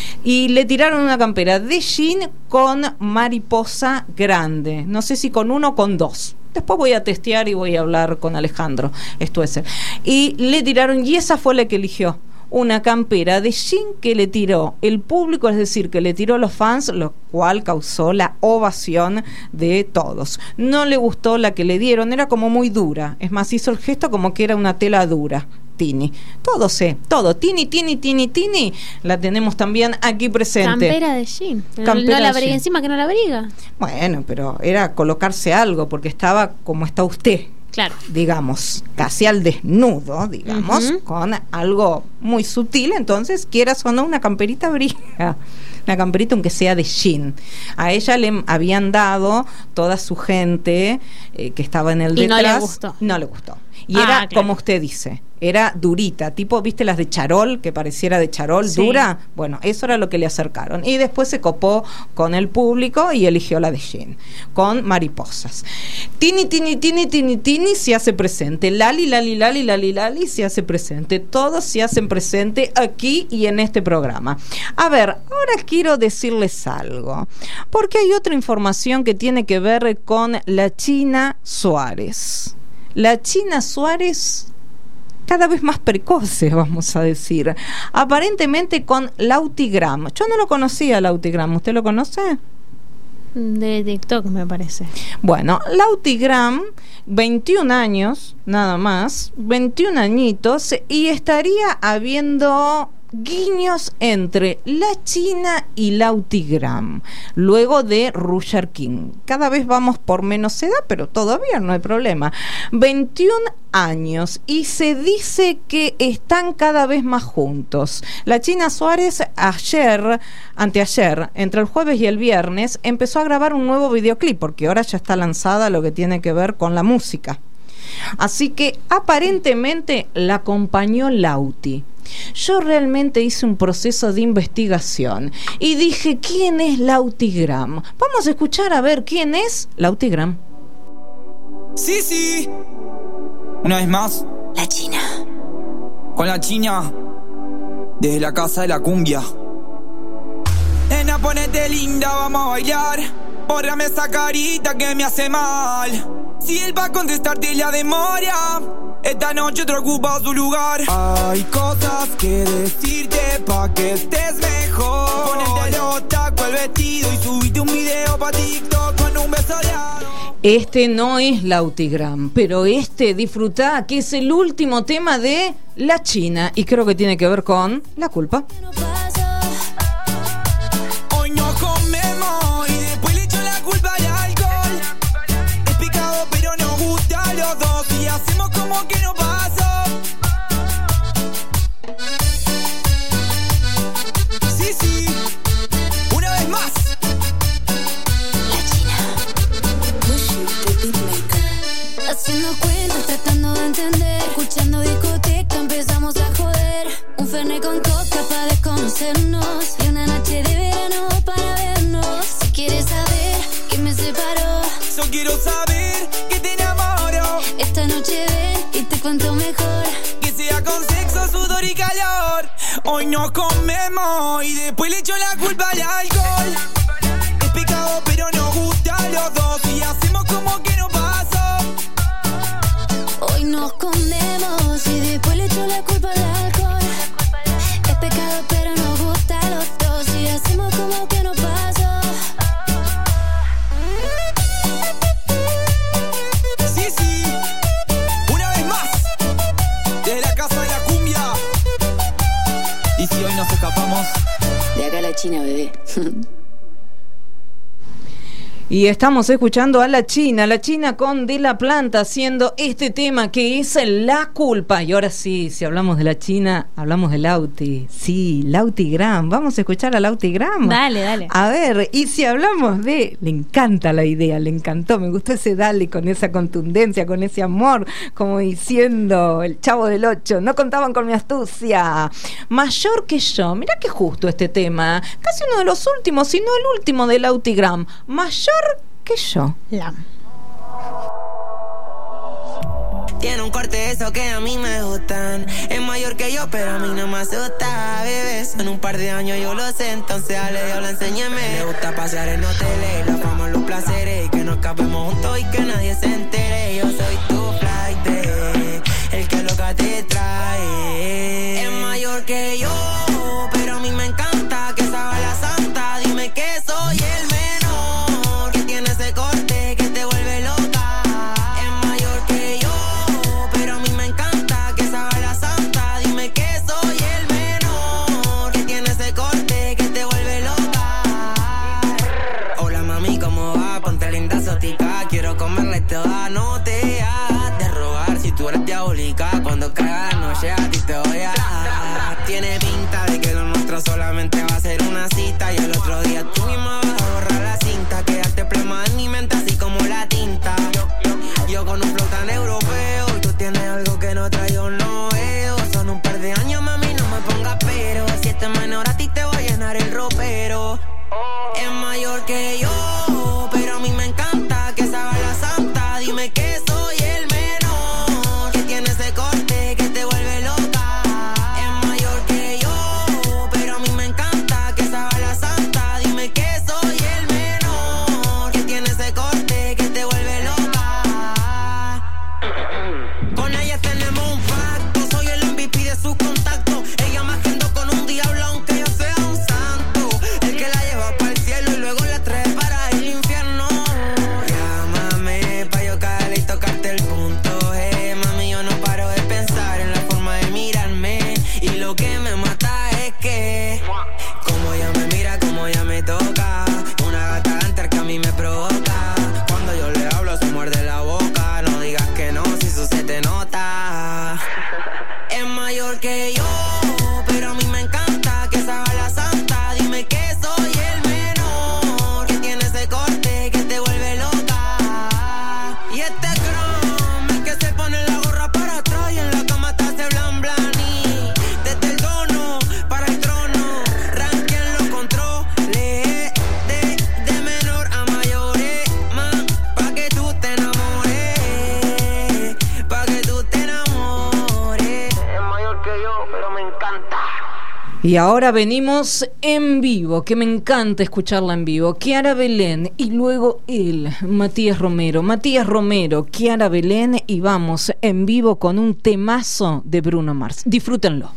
Y le tiraron una campera de Shein con mariposa grande. No sé si con uno o con dos. Después voy a testear y voy a hablar con Alejandro Stuesser. Y le tiraron, y esa fue la que eligió, una campera de Shein que le tiró el público, es decir, que le tiró los fans, lo cual causó la ovación de todos. No le gustó la que le dieron, era como muy dura. Es más, hizo el gesto como que era una tela dura. Tini, todo sé, todo, Tini, Tini, Tini, Tini, la tenemos también aquí presente. Campera de Shein. Campera no la de abriga, Shein. encima que no la abriga. Bueno, pero era colocarse algo, porque estaba como está usted. Claro. Digamos, casi al desnudo, digamos, Uh-huh. con algo muy sutil, entonces quieras o no, una camperita abriga. una camperita aunque sea de jean. A ella le habían dado toda su gente eh, que estaba en el Y no detrás. le gustó. No le gustó. Y Ah, era, claro. como usted dice, era durita, tipo, ¿viste las de charol? Que pareciera de charol, Sí. dura. Bueno, eso era lo que le acercaron. Y después se copó con el público y eligió la de jean, con mariposas. Tini, tini, tini, tini, tini se hace presente. Lali, lali, lali, lali, lali se hace presente. Todos se hacen presente aquí y en este programa. A ver, ahora quiero decirles algo, porque hay otra información que tiene que ver con la China Suárez. La China Suárez cada vez más precoces, vamos a decir. Aparentemente con Lautigram. Yo no lo conocía, Lautigram. ¿Usted lo conoce? De TikTok, me parece. Bueno, Lautigram, veintiún años, nada más, veintiún añitos, y estaría habiendo guiños entre la China y Lautigram, luego de Roger King. Cada vez vamos por menos edad, pero todavía no hay problema. veintiún años, y se dice que están cada vez más juntos. La China Suárez ayer, anteayer, entre el jueves y el viernes, empezó a grabar un nuevo videoclip, porque ahora ya está lanzada lo que tiene que ver con la música. Así que aparentemente la acompañó Lauti. Yo realmente hice un proceso de investigación y dije, ¿quién es Lautigram? Vamos a escuchar a ver quién es Lautigram. Sí, sí. Una vez más. La China. Con la China. Desde la casa de la cumbia. Nena, ponete linda, vamos a bailar. Bórrame esa carita que me hace mal. Si él va a contestarte la demora, esta noche te ocupa su lugar. Hay cosas que decirte pa' que estés mejor. Ponete los tacos, el vestido y subite un video pa' TikTok con un beso de... Este no es Lautigram, pero este, disfrutá, que es el último tema de la China, y creo que tiene que ver con la culpa. Hoy no comemos y después le echo la culpa al alcohol. Es pecado pero nos gusta a los dos y hacemos como que no pasó. Sí, sí, una vez más. Haciendo cuentas, tratando de entender. Escuchando discoteca, empezamos a joder. Un fernet con coca para desconocernos. Y una noche de verano para vernos. Si quieres saber qué me separó, yo quiero saber que te enamoro. Esta noche ven y te cuento mejor. Que sea con sexo, sudor y calor. Hoy no comemos y después le echo la culpa al alcohol. Es pecado pero nos gusta a los dos y hacemos como que no pasó. Hoy nos comemos y después le echo la culpa al alcohol. Es pecado pero nos gusta a los dos y hacemos como que no pasó. Sí, sí, una vez más. Desde la casa de la cumbia. Y si hoy nos escapamos de acá a la China, bebé. Y estamos escuchando a la China, la China con De La Planta haciendo este tema que es La Culpa. Y ahora sí, si hablamos de la China, hablamos de Lauti. Sí, Lautigram. Vamos a escuchar a Lautigram. Dale, dale. A ver, y si hablamos de... Le encanta la idea, le encantó, me gustó ese dale con esa contundencia, con ese amor, como diciendo el Chavo del Ocho, no contaban con mi astucia. Mayor que yo, mirá qué justo este tema, casi uno de los últimos, si no el último de Lautigram. Mayor que yo. La. Tiene un corte de eso que a mí me gustan. Es mayor que yo, pero a mí no me asusta, bebé. Son un par de años, yo lo sé. Entonces, dale, diablo, enséñame. Me gusta pasear en hoteles, la fama, los placeres. Que nos escapemos juntos y que nadie se entere. Yo soy tu flight, el que loca te trae. Es mayor que yo, pero a mí me encanta que sabe la santa. Dime que soy el menor, que tiene ese corte que te vuelve loca. Es mayor que yo, pero a mí me encanta que sabe la santa. Dime que soy el menor, que tiene ese corte que te vuelve loca. Hola mami, ¿cómo va? Ponte linda exótica, quiero comerle toda, no te hagas de rogar. Si tú eres diabólica, cuando caiga la noche a ti te voy a dar. Tiene pinta de que lo nuestro solamente va a ser una cita y el otro lo que me mata es que como ella me mira, como ella me toca. Una gata ganter que a mí me provoca. Cuando yo le hablo se muerde la boca. No digas que no, si eso se te nota. Es mayor que yo, pero a mí me encanta que se haga la santa. Dime que soy el menor, que tiene ese corte que te vuelve loca. Y este crom es que se pone la gorra para atrás y en la cama te hace blan blani. Desde el dono para el trono, ranquean los controles. De, de menor a mayores, man, pa' que tú te enamores. Pa' que tú te enamores. Es mayor que yo, pero me encanta. Y ahora venimos en vivo, que me encanta escucharla en vivo. Kiara Belén y luego él, Matías Romero. Matías Romero, Kiara Belén y vamos en vivo con un temazo de Bruno Mars. Disfrútenlo.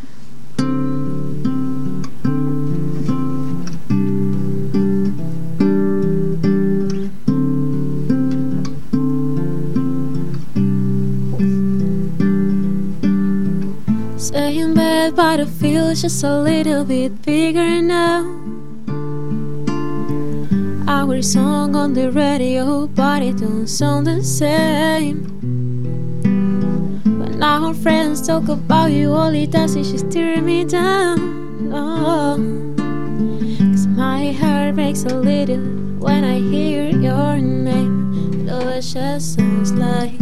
Stay in bed, but it feels just a little bit bigger now. Our song on the radio, but it don't sound the same. When our friends talk about you, all it does is just tear me down. Oh, 'cause my heart breaks a little when I hear your name. Though it just sounds like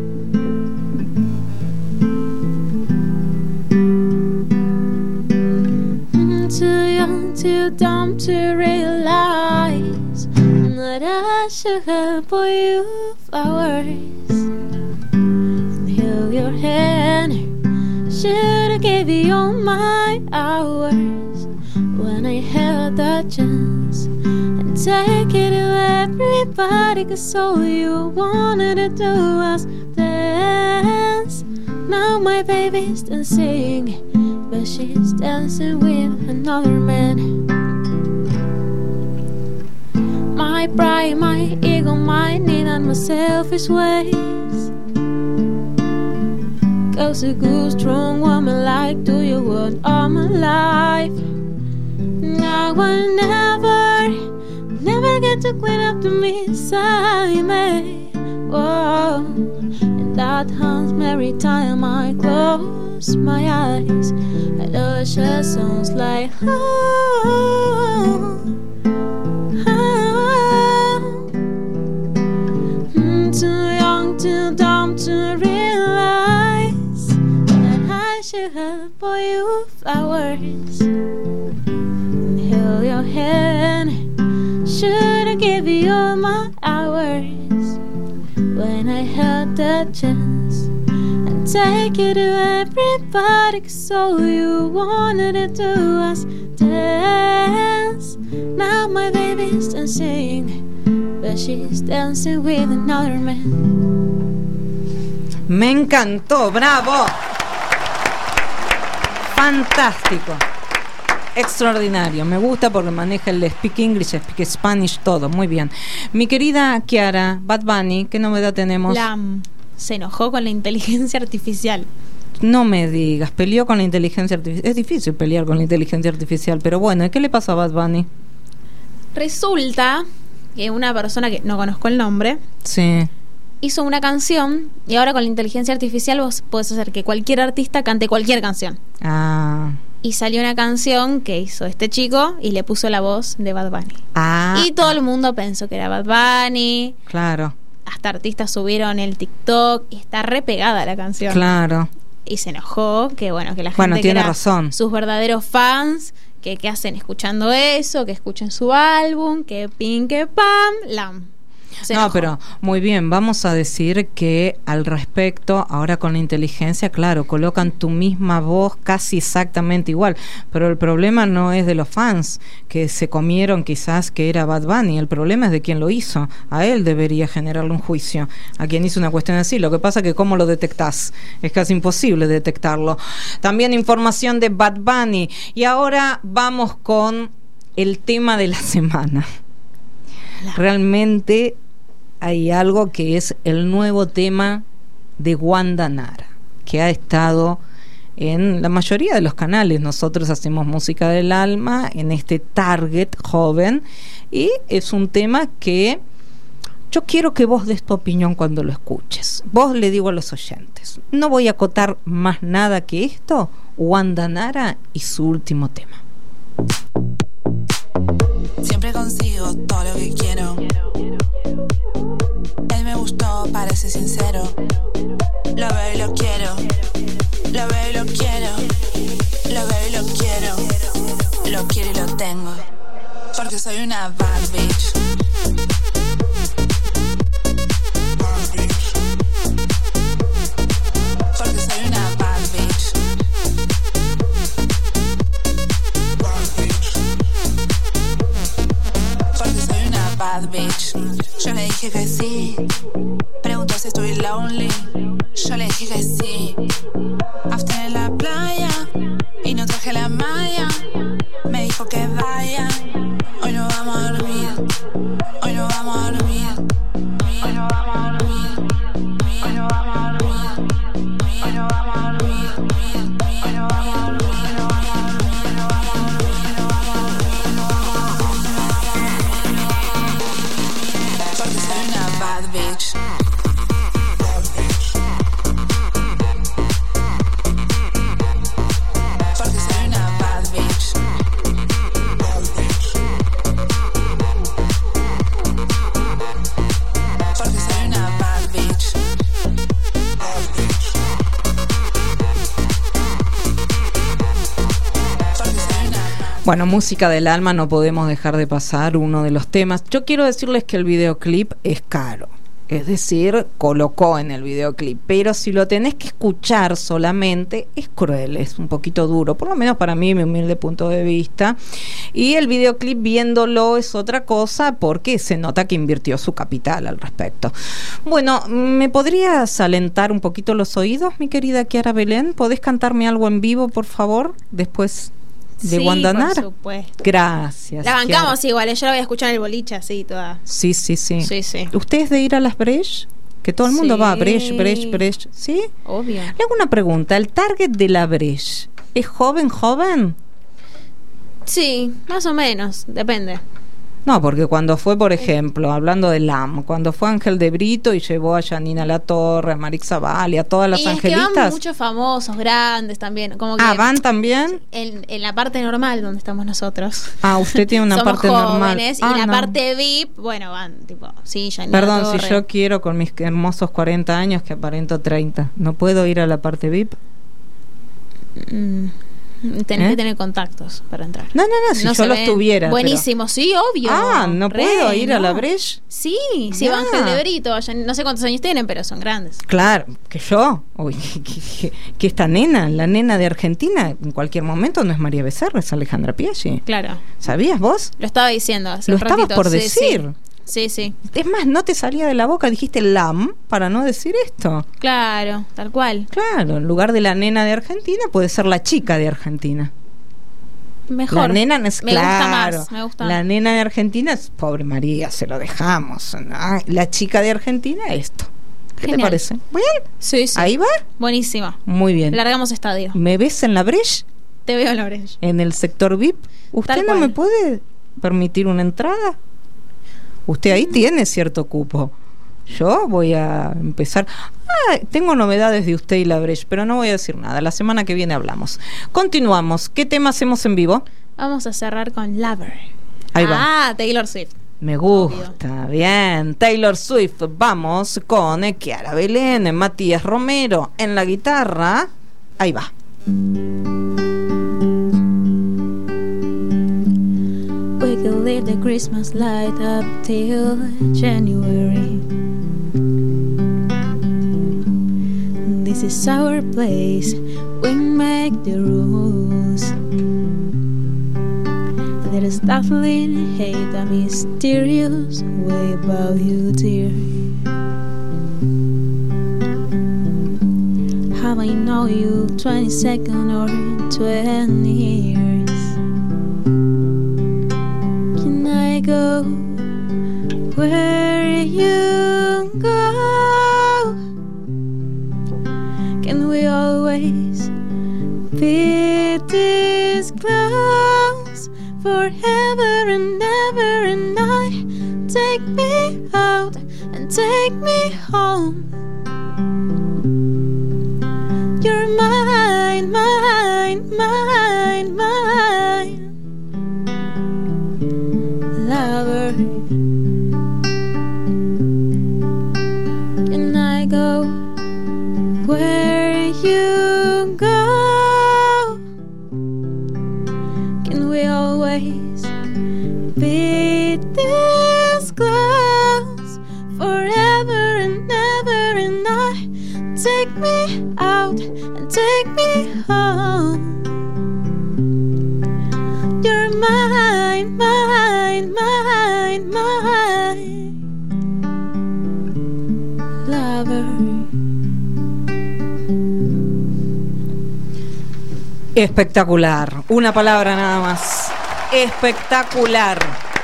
too young, too dumb to realize that I should have bought you flowers and held your hand. Should have gave you all my hours when I had that chance and take it to everybody, 'cause all you wanted to do was dance. Now my baby's dancing, but she's dancing with another man. My pride, my ego, my need and my selfish ways goes a good strong woman like, do you want all my life? I will never, never get to clean up to me beside me. Whoa. And that haunts me every time I close my eyes. I know it just sounds like oh, oh. Mm, too young, too dumb to realize that I should have bought you flowers and held your hand. Should have given you all my hours when I had that chance. Take you to everybody, 'cause all you wanted to do was dance. Now my baby's dancing, but she's dancing with another man. Me encantó, bravo. Fantástico. Extraordinario, me gusta porque maneja el speak English, speak Spanish, todo, muy bien. Mi querida Kiara, Bad Bunny, ¿qué novedad tenemos? La se enojó con la inteligencia artificial. No me digas, peleó con la inteligencia artificial. Es difícil pelear con la inteligencia artificial, pero bueno, ¿qué le pasó a Bad Bunny? Resulta que una persona que no conozco el nombre, sí, hizo una canción y ahora con la inteligencia artificial vos podés hacer que cualquier artista cante cualquier canción. Ah. Y salió una canción que hizo este chico y le puso la voz de Bad Bunny. Ah. Y todo el mundo pensó que era Bad Bunny. Claro. Hasta artistas subieron el TikTok y está re pegada la canción. Claro. Y se enojó que bueno, que la gente bueno, que tiene era razón. sus verdaderos fans, que qué hacen escuchando eso, que escuchen su álbum, que pin, que pam, lam. Se no, enojó. pero muy bien, vamos a decir que al respecto, ahora con la inteligencia, claro, colocan tu misma voz casi exactamente igual, pero el problema no es de los fans que se comieron quizás que era Bad Bunny, el problema es de quien lo hizo. A él debería generarle un juicio, a quien hizo una cuestión así. Lo que pasa es que cómo lo detectás, es casi imposible detectarlo. También información de Bad Bunny. Y ahora vamos con el tema de la semana. Realmente hay algo que es el nuevo tema de Wanda Nara, que ha estado en la mayoría de los canales. Nosotros hacemos música del alma en este target joven y es un tema que yo quiero que vos des tu opinión cuando lo escuches. Vos, le digo a los oyentes, no voy a acotar más nada que esto. Wanda Nara y su último tema. Siempre consigo todo lo que quiero. Él me gustó, parece sincero. Lo veo y lo quiero. Lo veo y lo quiero. Lo veo y lo quiero. Lo quiero y lo tengo. Porque soy una bad bitch. Porque soy una bad bitch. Porque soy una bad bitch. Yo le dije que sí. Preguntó si estoy lonely. Yo le dije que sí. After en la playa y no traje la malla. Me dijo que vaya. Hoy no vamos a dormir. Hoy no vamos a dormir. Hoy no vamos a dormir. Hoy no vamos a dormir. Hoy no vamos a dormir. Hoy no vamos a dormir. Porque soy una bad bitch. Porque soy una bad bitch. Porque soy una bad bitch. Bueno, música del alma, no podemos dejar de pasar uno de los temas. Yo quiero decirles que el videoclip es caro. Es decir, colocó en el videoclip, pero si lo tenés que escuchar solamente, es cruel, es un poquito duro, por lo menos para mí, mi humilde punto de vista. Y el videoclip viéndolo es otra cosa porque se nota que invirtió su capital al respecto. Bueno, ¿me podrías alentar un poquito los oídos, mi querida Kiara Belén? ¿Podés cantarme algo en vivo, por favor? Después de sí, Wanda Nara. por supuesto. Gracias. La bancamos Kiara. igual, yo la voy a escuchar en el boliche así toda. Sí, sí, sí. Sí, sí. ¿Usted es de ir a las Breche? Que todo el mundo Sí. va a Breche, Breche, Breche. ¿Sí? Obvio. Le hago una pregunta. ¿El target de la Breche es joven, joven? Sí, más o menos, depende. No, porque cuando fue, por ejemplo, hablando de L A M, cuando fue Ángel de Brito y llevó a Janina Latorre, a Marix Zavalli, a todas las y es que van angelitas. muchos famosos, grandes también. Como que Ah, ¿van también? En, en la parte normal donde estamos nosotros. Ah, usted tiene una Somos parte jóvenes, normal. y Ah, la no. parte V I P, bueno, van tipo, sí, Janina Perdón, Latorre. si yo quiero con mis hermosos cuarenta años que aparento treinta, ¿no puedo ir a la parte V I P? Mm, tenés ¿Eh? que tener contactos para entrar. No, no, no, si No yo se los ven. tuviera. Buenísimo, pero- sí, obvio. Ah, ¿no Re, puedo ir a la no. Breche? Sí, sí, Ya. va Ángel de Brito, ya no sé cuántos años tienen, pero son grandes. Claro, que yo. Uy, que, que- que esta nena, la nena de Argentina, en cualquier momento no es María Becerra, es Alejandra Piaggi. Claro. ¿Sabías vos? Lo estaba diciendo hace Lo un estabas ratito. por Sí, decir. Sí, sí, sí. Es más, no te salía de la boca, dijiste L A M para no decir esto. Claro, tal cual. Claro, en lugar de la nena de Argentina puede ser la chica de Argentina. Mejor. La nena no es me claro. gusta más, me gusta La más. nena de Argentina es pobre María, se lo dejamos. ¿No? La chica de Argentina, esto. ¿Qué te Genial. parece? ¿Bien? Sí, sí. ¿Ahí va? Buenísima. Muy bien. Largamos estadio. ¿Me ves en la Breche? Te veo en la Breche. En el sector V I P. ¿Usted Tal no cual. me puede permitir una entrada? Usted ahí tiene cierto cupo. Yo voy a empezar. Ah, tengo novedades de usted y la Breche, pero no voy a decir nada. La semana que viene hablamos. Continuamos. ¿Qué tema hacemos en vivo? Vamos a cerrar con Lover. Ahí va. Ah, Taylor Swift. Me gusta. Bien. Taylor Swift. Vamos con Kiara Belén, Matías Romero en la guitarra. Ahí va. We could leave the Christmas light up till January. This is our place, we make the rules. There is definitely hate, a mysterious way about you, dear. How I know you twenty second or twenty years. Can I go where you go? Can we always be this close forever and ever and I. Take me out and take me home. You're mine, mine, mine, mine, lover. Can I go where you go? Can we always be this close forever and ever and I. Take me out and take me home. You're mine, mine, mine, mine, lover. Espectacular. Una palabra nada más. Espectacular.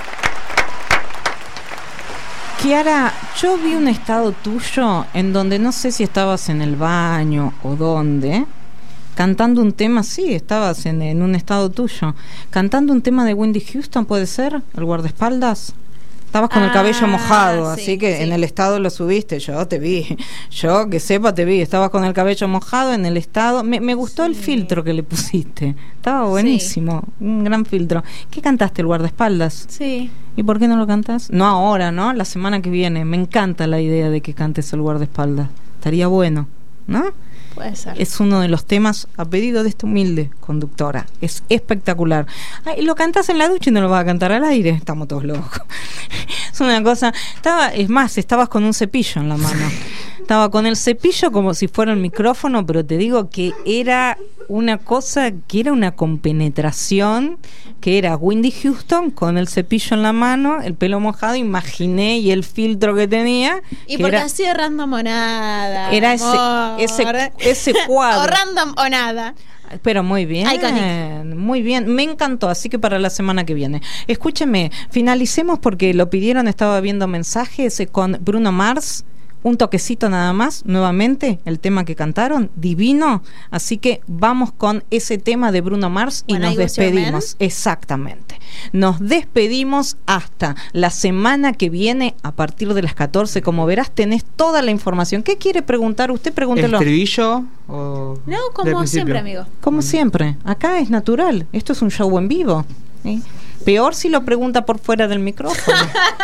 Kiara, yo vi un estado tuyo en donde no sé si estabas en el baño o dónde, cantando un tema, sí, estabas en, en un estado tuyo, cantando un tema de Whitney Houston, ¿puede ser? ¿El guardaespaldas? Estabas con ah, el cabello mojado, sí, así que sí. En el estado lo subiste, yo te vi, yo que sepa te vi, estabas con el cabello mojado en el estado, me, me gustó sí. El filtro que le pusiste, estaba buenísimo, sí. Un gran filtro. ¿Qué cantaste, el guardaespaldas? Sí. ¿Y por qué no lo cantas? No ahora, ¿no? La semana que viene. Me encanta la idea de que cantes el guardaespaldas. Estaría bueno, ¿no? Puede ser. Es uno de los temas a pedido de esta humilde conductora. Es espectacular. Ay, lo cantas en la ducha y no lo vas a cantar al aire. Estamos todos locos. Es una cosa. Estaba, es más, estabas con un cepillo en la mano. Estaba con el cepillo como si fuera el micrófono, pero te digo que era una cosa, que era una compenetración, que era Whitney Houston con el cepillo en la mano, el pelo mojado, imaginé, y el filtro que tenía. Y porque era, así random o nada. Era ese, ese, ese cuadro. O random o nada. Pero muy bien, Iconic. Muy bien, me encantó, así que para la semana que viene. Escúcheme, finalicemos porque lo pidieron, estaba viendo mensajes con Bruno Mars. Un toquecito nada más, nuevamente, el tema que cantaron, divino. Así que vamos con ese tema de Bruno Mars y bueno, nos despedimos. Exactamente. Nos despedimos hasta la semana que viene a partir de las catorce. Como verás, tenés toda la información. ¿Qué quiere preguntar? Usted pregúntelo. ¿Estribillo o...? No, como siempre, amigo. Como siempre. Acá es natural. Esto es un show en vivo. ¿Sí? Peor si lo pregunta por fuera del micrófono.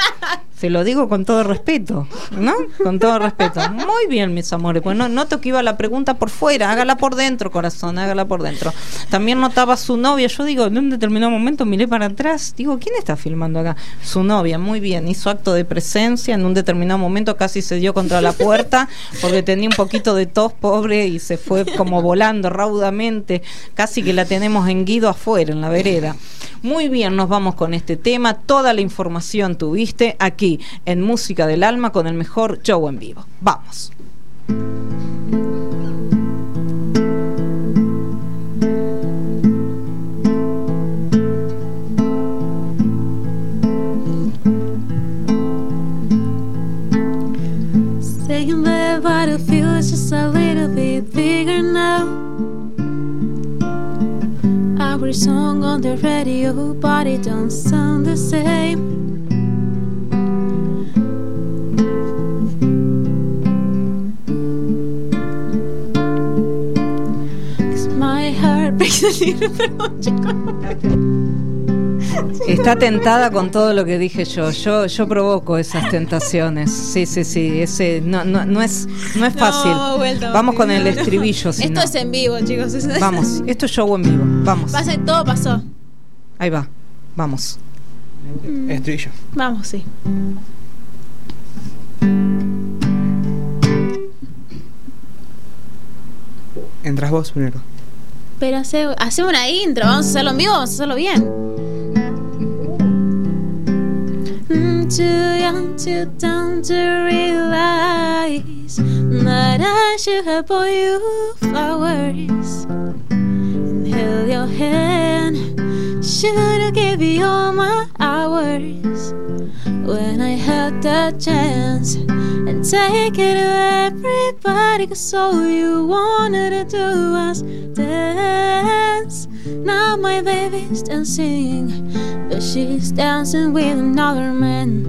Se lo digo con todo respeto, ¿no? Con todo respeto. Muy bien, mis amores. Pues no noto que iba la pregunta por fuera. Hágala por dentro, corazón, hágala por dentro. También notaba su novia. Yo digo, en un determinado momento miré para atrás. Digo, ¿quién está filmando acá? Su novia, muy bien. Hizo acto de presencia. En un determinado momento casi se dio contra la puerta porque tenía un poquito de tos, pobre, y se fue como volando raudamente. Casi que la tenemos en Guido afuera, en la vereda. Muy bien, nos vamos con este tema. Toda la información tuviste aquí en Música del Alma con el mejor show en vivo. Vamos. Saying that what I feel is just a little bit bigger now. Our song on the radio, but it don't sound the same. My heart breaks a little bit. Está tentada con todo lo que dije yo. Yo yo provoco esas tentaciones. Sí, sí, sí. Ese no no no es no es fácil. No, vuelta, vamos con el no, estribillo. Si esto no. es en vivo, chicos. Vamos. Esto es show en vivo. Vamos. Pasa, todo pasó. Ahí va. Vamos. Mm. Estribillo. Vamos, sí. Entras vos primero. Pero hace, hace una intro, vamos a hacerlo en vivo, vamos a hacerlo bien. Mm, too young, too dumb to realize that I should have bought you flowers and held your hand. Should have gave you all my hours when I had the chance and take it to everybody, 'cause all you wanted to do was dance. Now my baby's dancing, but she's dancing with another man.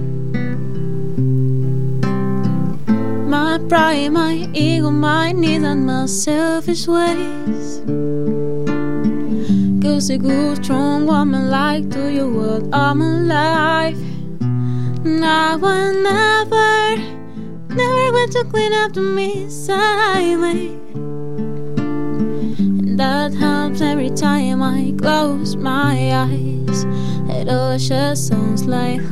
My pride, my ego, my need and my selfish ways. Cause a good strong woman like to you what I'm alive. Now I never, never went to clean up the mess I made. And that helps every time I close my eyes. It all just sounds like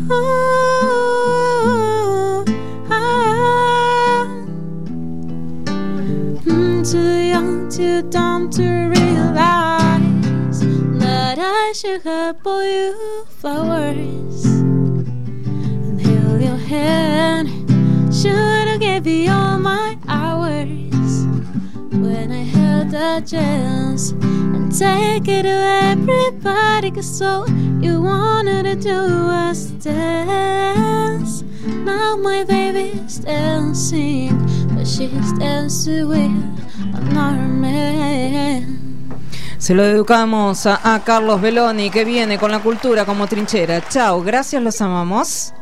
oh, ah. I'm too young, too dumb to realize that I should have bought you flowers and held your hand. Should have gave you all my hours when I held the chance and take it to everybody. Cause all you wanted to do was dance. Now my baby's dancing, but she's dancing with another man. Se lo dedicamos a, a Carlos Belloni, que viene con la cultura como trinchera. Chao, gracias, los amamos.